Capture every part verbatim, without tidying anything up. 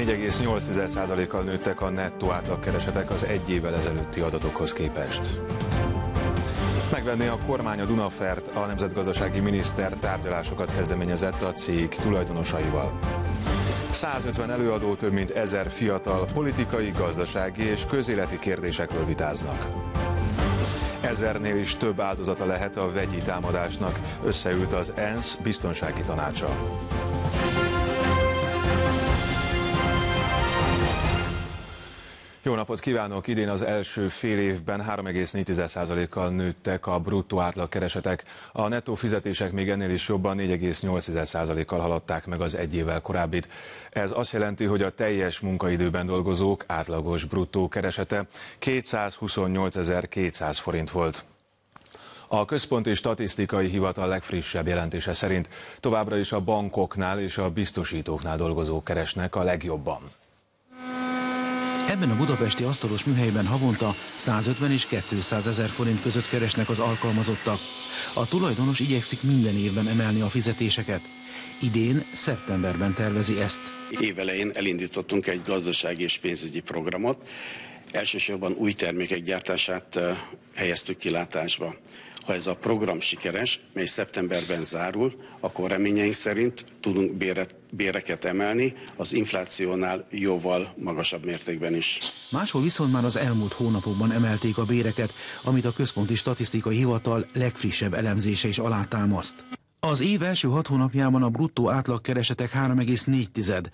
négy egész nyolc százalékkal nőttek a nettó átlagkeresetek az egy évvel ezelőtti adatokhoz képest. Megvenné a kormány a Dunafert, a nemzetgazdasági miniszter tárgyalásokat kezdeményezett a cég tulajdonosaival. százötven előadó, több mint ezer fiatal politikai, gazdasági és közéleti kérdésekről vitáznak. Ezernél is több áldozata lehet a vegyi támadásnak, összeült az ENSZ biztonsági tanácsa. Jó napot kívánok! Idén az első fél évben három egész négy százalékkal nőttek a bruttó átlagkeresetek, a nettó fizetések még ennél is jobban négy egész nyolc százalékkal haladták meg az egy évvel korábbit. Ez azt jelenti, hogy a teljes munkaidőben dolgozók átlagos bruttó keresete kétszázhuszonnyolcezer-kétszáz forint volt. A Központi Statisztikai Hivatal legfrissebb jelentése szerint továbbra is a bankoknál és a biztosítóknál dolgozók keresnek a legjobban. Ebben a budapesti asztalos műhelyben havonta százötven és kétszázezer forint között keresnek az alkalmazottak. A tulajdonos igyekszik minden évben emelni a fizetéseket. Idén, szeptemberben tervezi ezt. Évelején elindítottunk egy gazdasági és pénzügyi programot. Elsősorban új termékek gyártását helyeztük kilátásba. Ha ez a program sikeres, mely szeptemberben zárul, akkor reményeink szerint tudunk béret, béreket emelni, az inflációnál jóval magasabb mértékben is. Máshol viszont már az elmúlt hónapokban emelték a béreket, amit a Központi Statisztikai Hivatal legfrissebb elemzése is alátámaszt. Az év első hat hónapjában a bruttó átlagkeresetek három egész négy,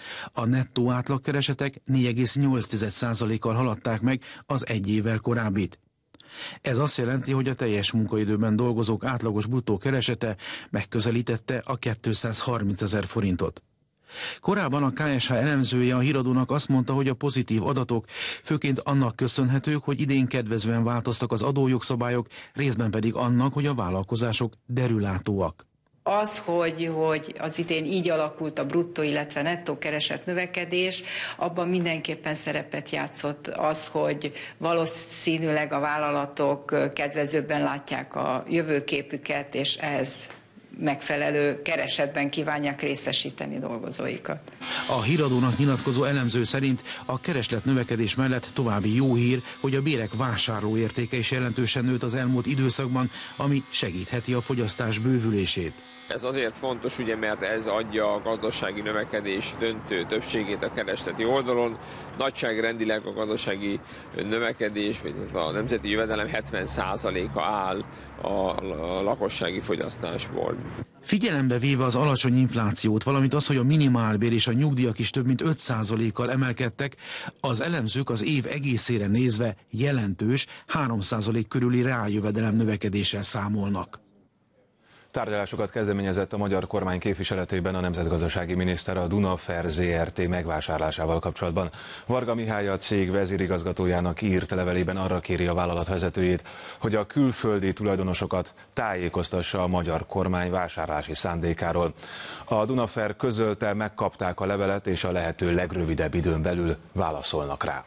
a nettó átlagkeresetek négy egész nyolc százalékkal haladták meg az egy évvel korábbit. Ez azt jelenti, hogy a teljes munkaidőben dolgozók átlagos bruttó keresete megközelítette a kétszázharmincezer forintot. Korábban a ká es há elemzője a Híradónak azt mondta, hogy a pozitív adatok főként annak köszönhetők, hogy idén kedvezően változtak az adójogszabályok, részben pedig annak, hogy a vállalkozások derülátóak. Az, hogy, hogy az idén így alakult a bruttó, illetve nettó kereset növekedés, abban mindenképpen szerepet játszott az, hogy valószínűleg a vállalatok kedvezőbben látják a jövőképüket, és ehhez megfelelő keresetben kívánják részesíteni dolgozóikat. A Híradónak nyilatkozó elemző szerint a kereslet növekedés mellett további jó hír, hogy a bérek vásárlóértéke is jelentősen nőtt az elmúlt időszakban, ami segítheti a fogyasztás bővülését. Ez azért fontos, ugye, mert ez adja a gazdasági növekedés döntő többségét a keresleti oldalon. Nagyságrendileg a gazdasági növekedés, vagy a nemzeti jövedelem hetven százaléka áll a lakossági fogyasztásból. Figyelembe véve az alacsony inflációt, valamint az, hogy a minimálbér és a nyugdíjak is több mint öt százalékkal emelkedtek, az elemzők az év egészére nézve jelentős három százalék körüli reáljövedelem növekedéssel számolnak. Tárgyalásokat kezdeményezett a magyar kormány képviseletében a nemzetgazdasági miniszter a Dunafer zé er té megvásárlásával kapcsolatban. Varga Mihály, a cég vezérigazgatójának írt levelében arra kéri a vállalat vezetőjét, hogy a külföldi tulajdonosokat tájékoztassa a magyar kormány vásárlási szándékáról. A Dunafer közölte, megkapták a levelet, és a lehető legrövidebb időn belül válaszolnak rá.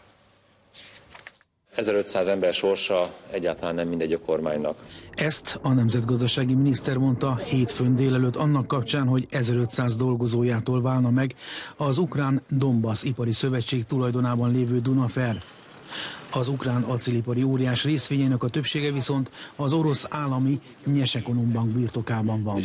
ezerötszáz ember sorsa egyáltalán nem mindegy a kormánynak. Ezt a nemzetgazdasági miniszter mondta hétfőn délelőtt annak kapcsán, hogy ezerötszáz dolgozójától válna meg az ukrán Donbass Ipari Szövetség tulajdonában lévő Dunafer. Az ukrán acélipari óriás részvényének a többsége viszont az orosz állami Nyesekonumbank birtokában van.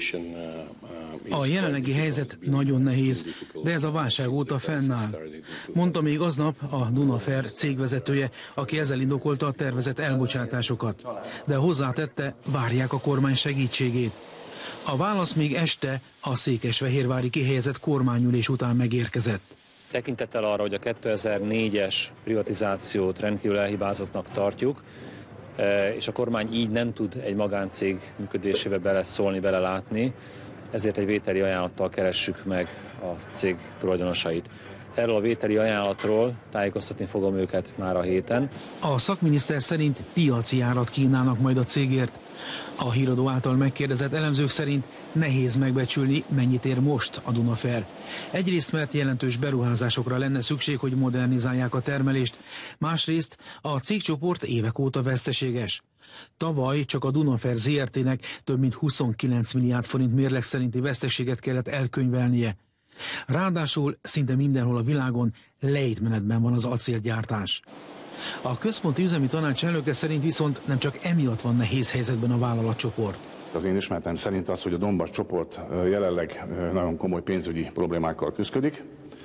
A jelenlegi helyzet nagyon nehéz, de ez a válság óta fennáll, mondta még aznap a Dunafer cégvezetője, aki ezzel indokolta a tervezett elbocsátásokat, de hozzátette, várják a kormány segítségét. A válasz még este a székesfehérvári kihelyezett kormányülés után megérkezett. Tekintettel arra, hogy a kétezer-négyes privatizációt rendkívül elhibázottnak tartjuk, és a kormány így nem tud egy magáncég működésébe beleszólni, belelátni, ezért egy vételi ajánlattal keressük meg a cég tulajdonosait. Erről a vételi ajánlatról tájékoztatni fogom őket már a héten. A szakminiszter szerint piaci árat kínálnak majd a cégért. A Híradó által megkérdezett elemzők szerint nehéz megbecsülni, mennyit ér most a Dunafer. Egyrészt, mert jelentős beruházásokra lenne szükség, hogy modernizálják a termelést, másrészt a cégcsoport évek óta veszteséges. Tavaly csak a Dunafer zé er té-nek több mint huszonkilenc milliárd forint mérleg szerinti veszteséget kellett elkönyvelnie. Ráadásul szinte mindenhol a világon lejtmenetben van az acélgyártás. A központi üzemi tanács elnöke szerint viszont nem csak emiatt van nehéz helyzetben a vállalatcsoport. Az én ismeretem szerint az, hogy a Donbass csoport jelenleg nagyon komoly pénzügyi problémákkal küzdik.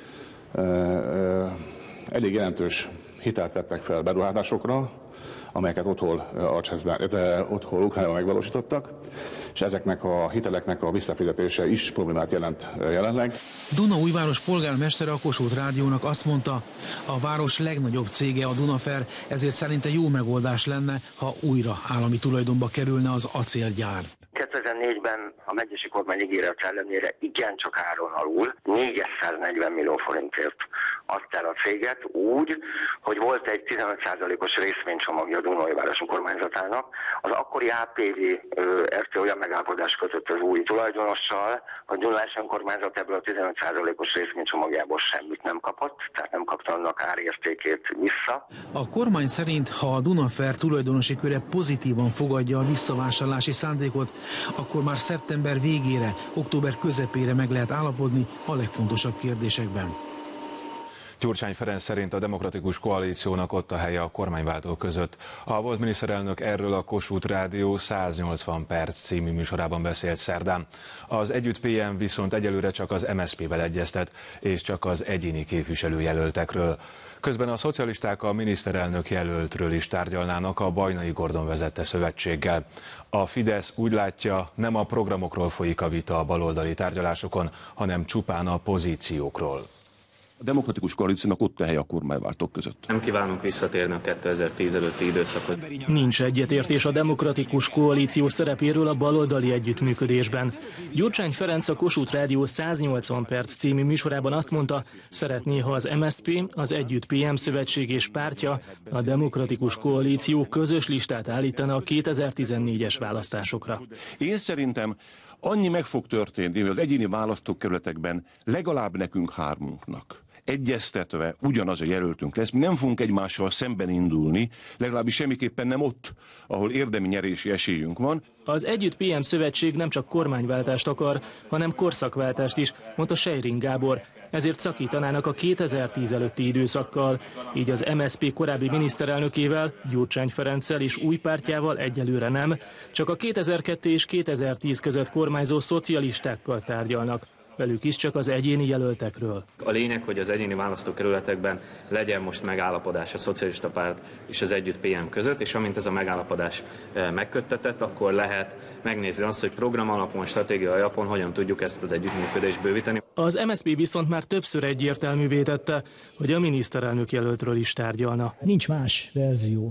Elég jelentős hitelt vettek fel beruházásokra, amelyeket otthon, otthon Ukrajnában megvalósítottak, és ezeknek a hiteleknek a visszafizetése is problémát jelent jelenleg. Dunaújváros polgármestere a Kossuth Rádiónak azt mondta, a város legnagyobb cége a Dunafer, ezért szerinte jó megoldás lenne, ha újra állami tulajdonba kerülne az acélgyár. kétezer-négyben a megyesi kormány ígéret ellenére igencsak áron alul négyszáznegyven millió forintért adta el a céget úgy, hogy volt egy tizenöt százalékos részvénycsomagja a Dunaújváros kormányzatának. Az akkori á pé vé er té olyan megállapodást kötött az új tulajdonossal, hogy Dunás önkormányzat ebből a tizenöt százalékos részvénycsomagjából semmit nem kapott, tehát nem kapta annak árértékét vissza. A kormány szerint, ha a Dunafer tulajdonosi köre pozitívan fogadja a visszavásárlási szándékot, akkor már szeptember végére, október közepére meg lehet állapodni a legfontosabb kérdésekben. Gyurcsány Ferenc szerint a demokratikus koalíciónak ott a helye a kormányváltók között. A volt miniszterelnök erről a Kossuth Rádió száznyolcvan perc című műsorában beszélt szerdán. Az Együtt pé em viszont egyelőre csak az em es zé pével egyeztet, és csak az egyéni képviselőjelöltekről. Közben a szocialisták a miniszterelnök jelöltről is tárgyalnának a Bajnai Gordon vezette szövetséggel. A Fidesz úgy látja, nem a programokról folyik a vita a baloldali tárgyalásokon, hanem csupán a pozíciókról. A demokratikus koalíciónak ott a helye a kormányváltók között. Nem kívánunk visszatérni a kétezer-tíz előtti időszakot. Nincs egyetértés a demokratikus koalíció szerepéről a baloldali együttműködésben. Gyurcsány Ferenc a Kossuth Rádió száznyolcvan perc című műsorában azt mondta, szeretné, ha az em es zé pé, az Együtt pé em szövetség és pártja, a demokratikus koalíció közös listát állítana a kétezer-tizennégyes választásokra. Én szerintem annyi meg fog történni, hogy az egyéni választókerületekben legalább nekünk hármunknak egyeztetve ugyanaz a jelöltünk lesz, mi nem fogunk egymással szemben indulni, legalábbis semmiképpen nem ott, ahol érdemi nyerési esélyünk van. Az Együtt pé em szövetség nem csak kormányváltást akar, hanem korszakváltást is, mondta Sejring Gábor. Ezért szakítanának a kétezer-tíz előtti időszakkal, így az em es zé pé korábbi miniszterelnökével, Gyurcsány Ferenccel és új pártjával egyelőre nem, csak a kétezer-kettő és kétezer-tíz között kormányzó szocialistákkal tárgyalnak. Velük is csak az egyéni jelöltekről. A lényeg, hogy az egyéni választókerületekben legyen most megállapodás a Szocialista Párt és az Együtt pé em között, és amint ez a megállapodás megköttetett, akkor lehet megnézni azt, hogy program alapon, stratégia alapon hogyan tudjuk ezt az együttműködést bővíteni. Az em es zé pé viszont már többször egyértelművé tette, hogy a miniszterelnök jelöltről is tárgyalna. Nincs más verzió,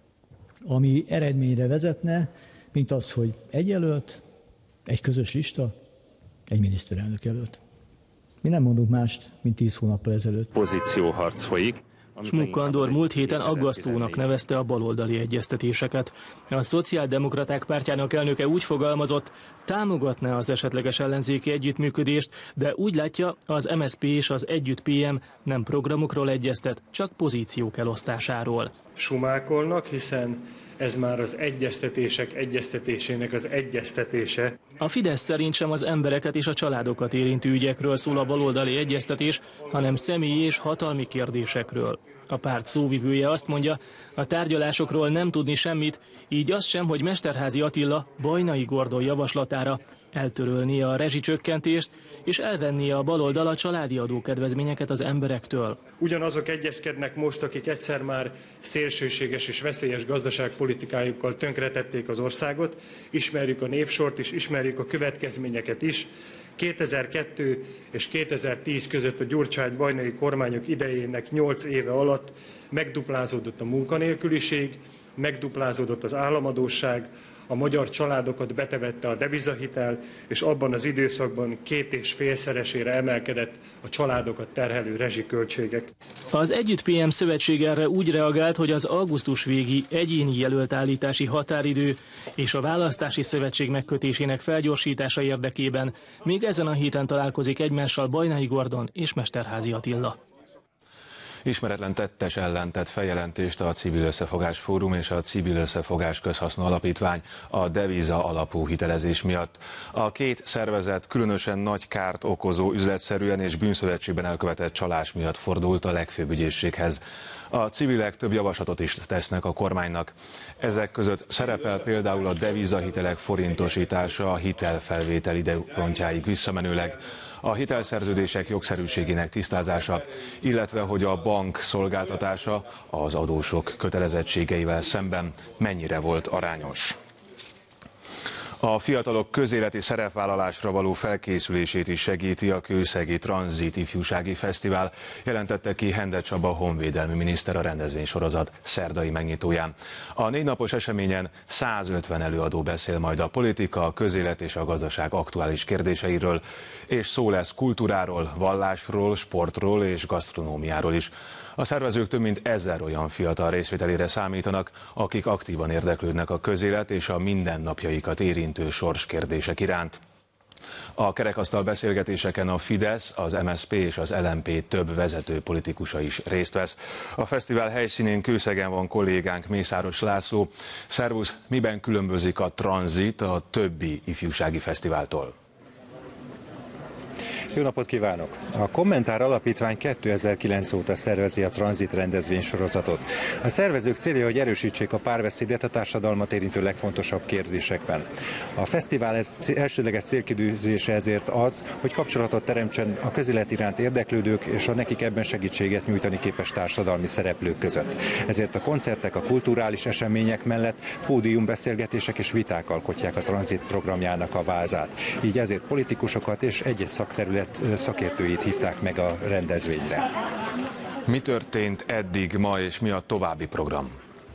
ami eredményre vezetne, mint az, hogy egy jelölt, egy közös lista, egy miniszterelnök jelölt. Mi nem mondunk mást, mint tíz hónappal ezelőtt. Pozícióharc folyik. Smuk Andor múlt héten aggasztónak nevezte a baloldali egyeztetéseket. A Szociáldemokraták pártjának elnöke úgy fogalmazott, támogatná az esetleges ellenzéki együttműködést, de úgy látja, az em es zé pé és az Együtt pé em nem programokról egyeztet, csak pozíciók elosztásáról. Sumákolnak, hiszen ez már az egyeztetések egyeztetésének az egyeztetése. A Fidesz szerint sem az embereket és a családokat érintő ügyekről szól a baloldali egyeztetés, hanem személyi és hatalmi kérdésekről. A párt szóvivője azt mondja, a tárgyalásokról nem tudni semmit, így az sem, hogy Mesterházy Attila Bajnai Gordon javaslatára eltörölnie a rezsicsökkentést, és elvennie a baloldal a családi adókedvezményeket az emberektől. Ugyanazok egyezkednek most, akik egyszer már szélsőséges és veszélyes gazdaságpolitikájukkal tönkretették az országot. Ismerjük a névsort is, ismerjük a következményeket is. kétezer-kettő és kétezer-tíz között a Gyurcsány-Bajnai kormányok idejének nyolc éve alatt megduplázódott a munkanélküliség, megduplázódott az államadósság, a magyar családokat betevette a devizahitel, és abban az időszakban két és félszeresére emelkedett a családokat terhelő rezsiköltségek. Az Együtt pé em szövetség erre úgy reagált, hogy az augusztus végi egyéni jelöltállítási határidő és a választási szövetség megkötésének felgyorsítása érdekében még ezen a héten találkozik egymással Bajnai Gordon és Mesterházy Attila. Ismeretlen tettes ellen tett feljelentést a Civil Összefogás Fórum és a Civil Összefogás Közhasznú Alapítvány a devíza alapú hitelezés miatt. A két szervezet különösen nagy kárt okozó üzletszerűen és bűnszövetségben elkövetett csalás miatt fordult a legfőbb ügyészséghez. A civilek több javaslatot is tesznek a kormánynak. Ezek között szerepel például a devizahitelek forintosítása a hitelfelvétel időpontjáig visszamenőleg, a hitelszerződések jogszerűségének tisztázása, illetve hogy a bank szolgáltatása az adósok kötelezettségeivel szemben mennyire volt arányos. A fiatalok közéleti szerepvállalásra való felkészülését is segíti a Kőszegi Tranzit Ifjúsági Fesztivál, jelentette ki Hende Csaba honvédelmi miniszter a rendezvénysorozat szerdai megnyitóján. A négy napos eseményen százötven előadó beszél majd a politika, a közélet és a gazdaság aktuális kérdéseiről, és szó lesz kultúráról, vallásról, sportról és gasztronómiáról is. A szervezők több mint ezer olyan fiatal részvételére számítanak, akik aktívan érdeklődnek a közélet és a mindennapjaikat érintő sorskérdések iránt. A kerekasztal beszélgetéseken a Fidesz, az em es zé pé és az el em pé több vezető politikusa is részt vesz. A fesztivál helyszínén Kőszegen van kollégánk, Mészáros László. Szervusz, miben különbözik a Tranzit a többi ifjúsági fesztiváltól? Jó napot kívánok! A Kommentár Alapítvány kétezer-kilenc óta szervezi a Tranzit rendezvénysorozatot. A szervezők célja, hogy erősítsék a párbeszédet a társadalmat érintő legfontosabb kérdésekben. A fesztivál ez elsődleges célkitűzése ezért az, hogy kapcsolatot teremtsen a közélet iránt érdeklődők és a nekik ebben segítséget nyújtani képes társadalmi szereplők között. Ezért a koncertek, a kulturális események mellett pódiumbeszélgetések és viták alkotják a Tranzit programjának a vázát. Így ezért politikusokat és egyes szakterület szakértőit hívták meg a rendezvényre. Mi történt eddig, ma és mi a további program?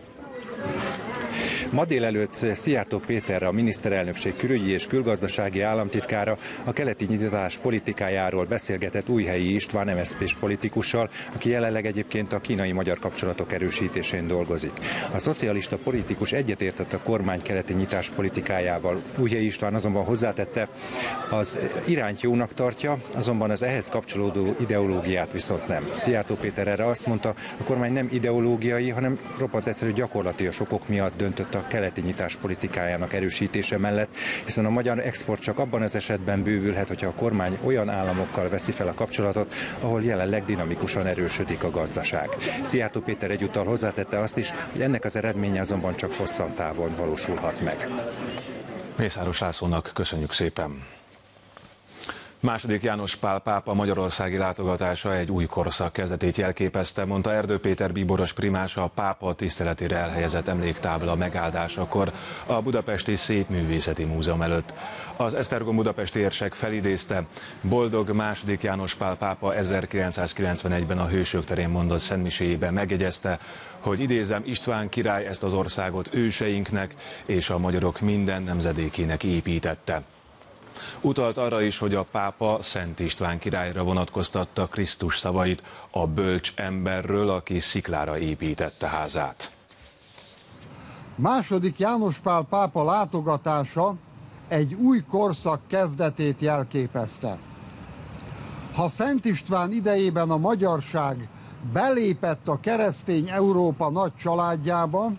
Ma délelőtt Szijjártó Péter, a miniszterelnökség külügyi és külgazdasági államtitkára a keleti nyitás politikájáról beszélgetett Újhelyi István em es zé pés politikussal, aki jelenleg egyébként a kínai-magyar kapcsolatok erősítésén dolgozik. A szocialista politikus egyetértett a kormány keleti nyitás politikájával. Újhelyi István azonban hozzátette, az irányt jónak tartja, azonban az ehhez kapcsolódó ideológiát viszont nem. Szijjártó Péter erre azt mondta, a kormány nem ideológiai, hanem roppant egyszerű gyakorlatias okok miatt döntött a keleti nyitás politikájának erősítése mellett, hiszen a magyar export csak abban az esetben bővülhet, hogyha a kormány olyan államokkal veszi fel a kapcsolatot, ahol jelenleg dinamikusan erősödik a gazdaság. Szijjártó Péter egyúttal hozzátette azt is, hogy ennek az eredménye azonban csak hosszan távon valósulhat meg. Mészáros Lászlónak köszönjük szépen. Második János Pál pápa magyarországi látogatása egy új korszak kezdetét jelképezte, mondta Erdő Péter bíboros primás a pápa tiszteletére elhelyezett emléktábla megáldásakor a Budapesti Szépművészeti Múzeum előtt. Az Esztergom budapesti érsek felidézte, boldog második János Pál pápa ezerkilencszázkilencvenegyben a Hősök terén mondott szentmiséjében megjegyezte, hogy idézem, István király ezt az országot őseinknek és a magyarok minden nemzedékének építette. Utalt arra is, hogy a pápa Szent István királyra vonatkoztatta Krisztus szavait a bölcs emberről, aki sziklára építette házát. Második János Pál pápa látogatása egy új korszak kezdetét jelképezte. Ha Szent István idejében a magyarság belépett a keresztény Európa nagy családjába,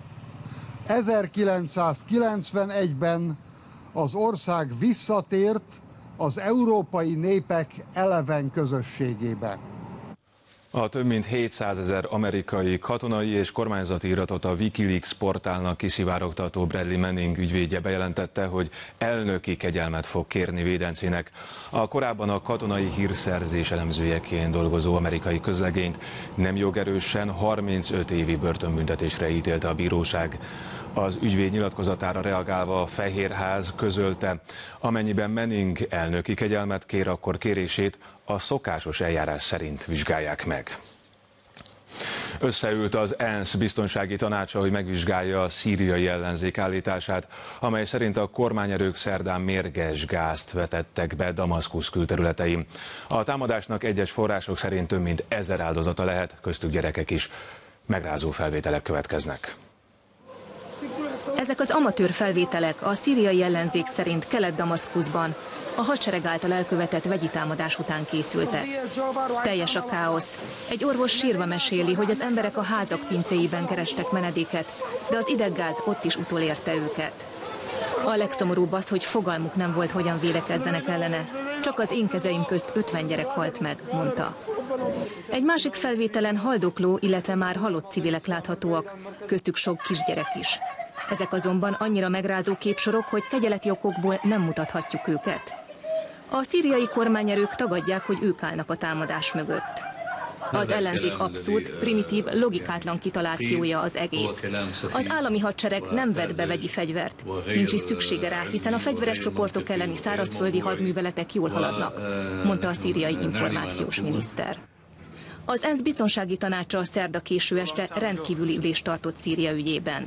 ezerkilencszázkilencvenegyben az ország visszatért az európai népek eleven közösségébe. A több mint hétszázezer amerikai katonai és kormányzati iratot a Wikileaks portálnak kiszivárogtató Bradley Manning ügyvédje bejelentette, hogy elnöki kegyelmet fog kérni védencének. A korábban a katonai hírszerzés elemzőjeként dolgozó amerikai közlegényt nem jogerősen harmincöt évi börtönbüntetésre ítélte a bíróság. Az ügyvéd nyilatkozatára reagálva a Fehérház közölte, amennyiben Manning elnöki kegyelmet kér, akkor kérését a szokásos eljárás szerint vizsgálják meg. Összeült az ENSZ biztonsági tanácsa, hogy megvizsgálja a szíriai ellenzék állítását, amely szerint a kormányerők szerdán mérges gázt vetettek be Damaszkusz külterületein. A támadásnak egyes források szerint több mint ezer áldozata lehet, köztük gyerekek is. Megrázó felvételek következnek. Ezek az amatőr felvételek a szíriai ellenzék szerint Kelet-Damaszkuszban. a hadsereg által elkövetett vegyi támadás után készültek. Teljes a káosz. Egy orvos sírva meséli, hogy az emberek a házak pincéiben kerestek menedéket, de az ideggáz ott is utolérte őket. A legszomorúbb az, hogy fogalmuk nem volt, hogyan védekezzenek ellene. Csak az én kezeim közt ötven gyerek halt meg, mondta. Egy másik felvételen haldokló, illetve már halott civilek láthatóak, köztük sok kisgyerek is. Ezek azonban annyira megrázó képsorok, hogy kegyeleti okokból nem mutathatjuk őket. A szíriai kormányerők tagadják, hogy ők állnak a támadás mögött. Az ellenzék abszurd, primitív, logikátlan kitalációja az egész. Az állami hadsereg nem vett be vegyi fegyvert. Nincs is szüksége rá, hiszen a fegyveres csoportok elleni szárazföldi hadműveletek jól haladnak, mondta a szíriai információs miniszter. Az ENSZ biztonsági tanácsa szerda késő este rendkívüli ülést tartott Szíria ügyében.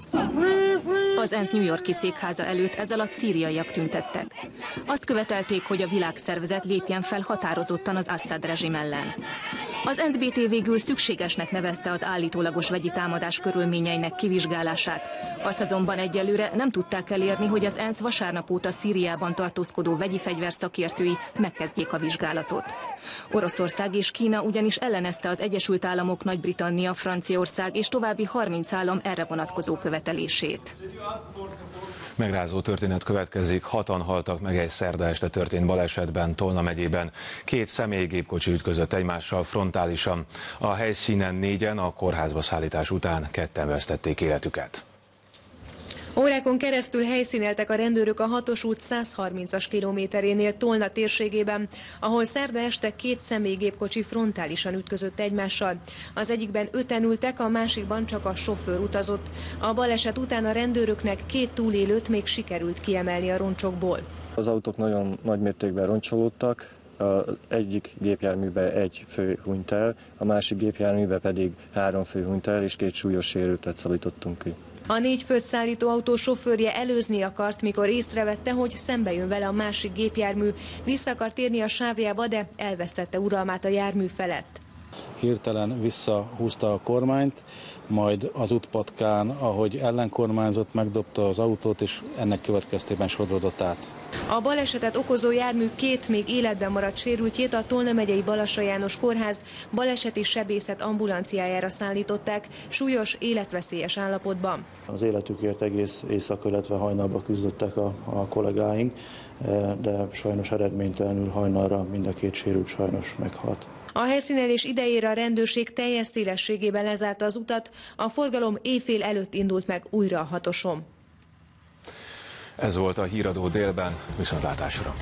Az ENSZ New York-i székháza előtt ez alatt szíriaiak tüntettek. Azt követelték, hogy a világszervezet lépjen fel határozottan az Assad rezsim ellen. Az en es bé té végül szükségesnek nevezte az állítólagos vegyi támadás körülményeinek kivizsgálását. Azt azonban egyelőre nem tudták elérni, hogy az ENSZ vasárnap óta Szíriában tartózkodó vegyi fegyver szakértői megkezdjék a vizsgálatot. Oroszország és Kína ugyanis ellenezte az Egyesült Államok, Nagy-Britannia, Franciaország és további harminc állam erre vonatkozó követelését. Megrázó történet következik, hatan haltak meg egy szerda este történt balesetben Tolna megyében. Két személygépkocsi ütközött egymással frontálisan. A helyszínen négyen, a kórházba szállítás után ketten vesztették életüket. Órákon keresztül helyszíneltek a rendőrök a hatos út százharmincas kilométerénél Tolna térségében, ahol szerda este két személygépkocsi frontálisan ütközött egymással. Az egyikben öten ültek, a másikban csak a sofőr utazott. A baleset után a rendőröknek két túlélőt még sikerült kiemelni a roncsokból. Az autók nagyon nagy mértékben roncsolódtak. Az egyik gépjárműben egy fő hunyt el, a másik gépjárműben pedig három fő hunyt el, és két súlyos sérültet szabadítottunk ki. A négy főt szállító autó sofőrje előzni akart, mikor észrevette, hogy szembe jön vele a másik gépjármű. Vissza akart térni a sávjába, de elvesztette uralmát a jármű felett. Hirtelen visszahúzta a kormányt, majd az útpatkán, ahogy ellenkormányzott, megdobta az autót, és ennek következtében sodródott át. A balesetet okozó jármű két még életben maradt sérültjét a Tolna megyei Balassa János kórház baleseti sebészet ambulanciájára szállították, súlyos, életveszélyes állapotban. Az életükért egész éjszaka, illetve hajnalba küzdöttek a, a kollégáink, de sajnos eredménytelenül hajnalra mind a két sérült sajnos meghalt. A helyszínelés idejére a rendőrség teljes szélességében lezárta az utat, a forgalom éjfél előtt indult meg újra a hatoson. Ez volt a híradó délben, viszontlátásra!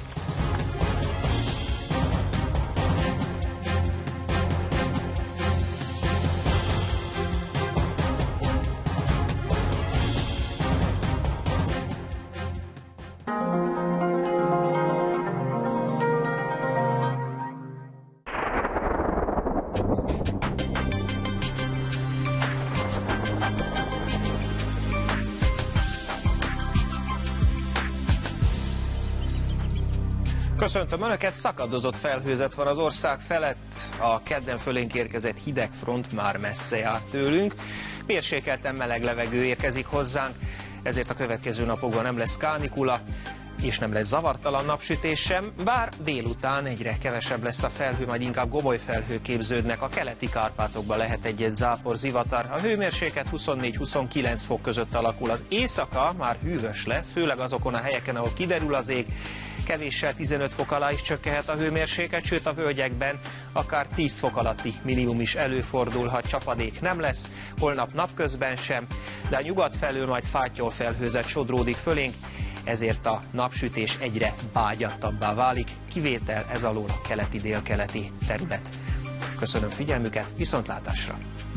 Köszöntöm Önöket, szakadozott felhőzet van az ország felett, a kedden fölénk érkezett hideg front már messze járt tőlünk, mérsékelten meleg levegő érkezik hozzánk, ezért a következő napokban nem lesz kánikula, és nem lesz zavartalan napsütés sem, bár délután egyre kevesebb lesz a felhő, majd inkább gomolyfelhők képződnek, a keleti Kárpátokban lehet egy-egy zápor, zivatar. A hőmérséklet huszonnégy-huszonkilenc fok között alakul, az éjszaka már hűvös lesz, főleg azokon a helyeken, ahol kiderül az ég, kevéssel tizenöt fok alá is csökkenhet a hőmérséklet, sőt a völgyekben akár tíz fok alatti minimum is előfordulhat, csapadék nem lesz, holnap napközben sem, de a nyugat felől majd fátyol felhőzet sodródik fölénk, ezért a napsütés egyre bágyattabbá válik, kivétel ez alól a keleti-délkeleti terület. Köszönöm figyelmüket, viszontlátásra!